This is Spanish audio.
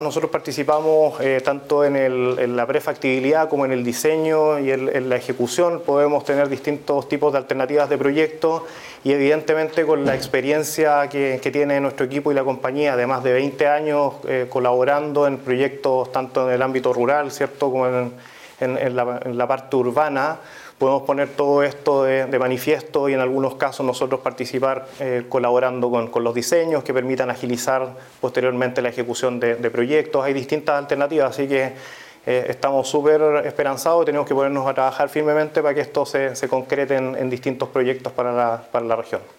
Nosotros participamos tanto en la prefactibilidad como en el diseño y en la ejecución. Podemos tener distintos tipos de alternativas de proyectos y evidentemente con la experiencia que tiene nuestro equipo y la compañía de más de 20 años colaborando en proyectos tanto en el ámbito rural, ¿cierto?, como en la parte urbana, podemos poner todo esto de manifiesto y en algunos casos nosotros participar colaborando con los diseños que permitan agilizar posteriormente la ejecución de proyectos. Hay distintas alternativas, así que estamos súper esperanzados y tenemos que ponernos a trabajar firmemente para que esto se concrete en distintos proyectos para la región.